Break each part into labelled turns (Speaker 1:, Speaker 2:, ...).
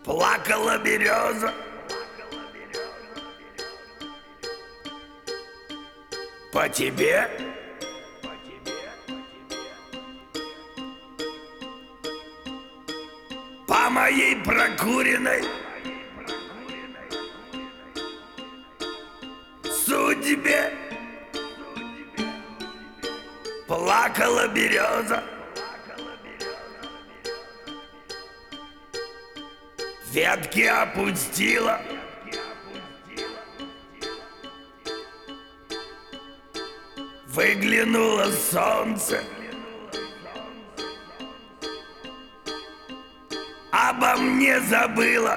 Speaker 1: Плакала береза по тебе. По моей прокуренной судьбе. Плакала береза, ветки опустила, выглянуло солнце, обо мне забыла.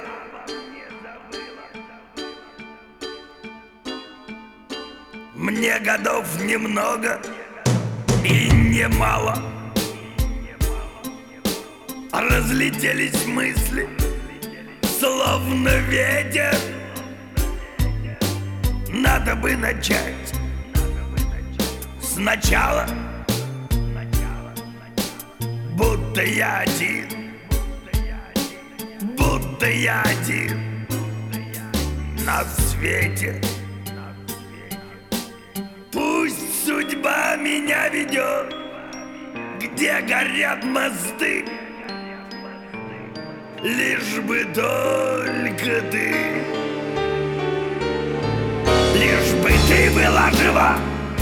Speaker 1: Мне годов немного и немало. Разлетелись мысли, словно ветер. Надо бы начать сначала, будто я один, будто я один на свете. Пусть судьба меня ведет, где горят мосты, лишь бы только ты, лишь бы ты была жива,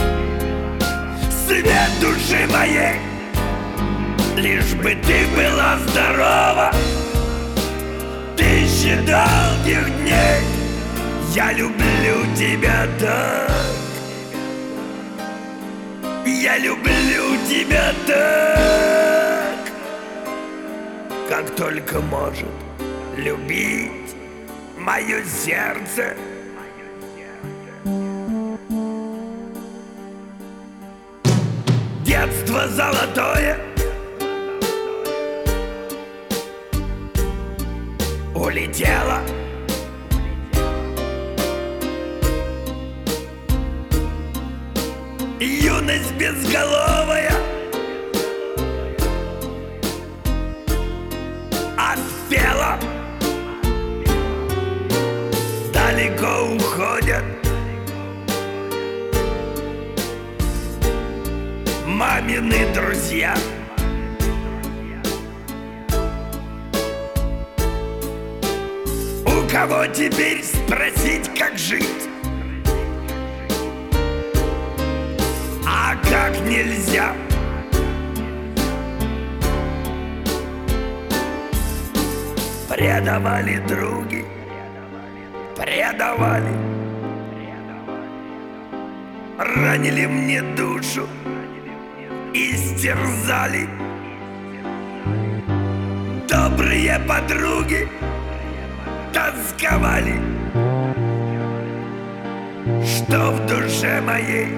Speaker 1: свет души моей, лишь бы ты была здорова, тысячи долгих дней. Я люблю тебя так, я люблю тебя так, как только может любить мое сердце. Детство золотое улетело, юность безголовая отпела. Далеко уходят мамины друзья. У кого теперь спросить, как жить? А как нельзя? Предавали други, предавали, ранили мне душу, истерзали. Добрые подруги тосковали, что в душе моей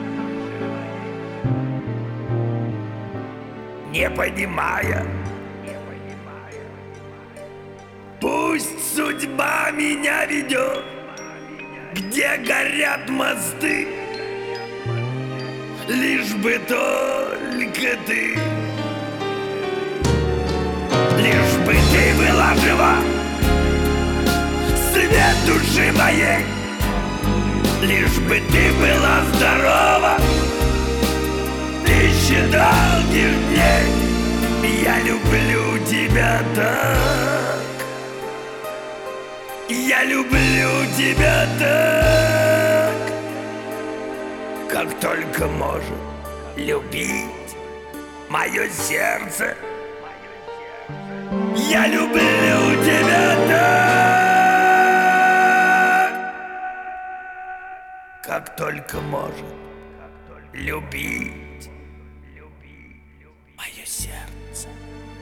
Speaker 1: не понимая. Пусть судьба меня ведет, где горят мосты, лишь бы только ты, лишь бы ты была жива, свет души моей, лишь бы ты была здорова, тысячи долгих дней. Я люблю тебя так, я люблю тебя так, как только может любить мое сердце. Я люблю тебя так, как только может любить мое сердце.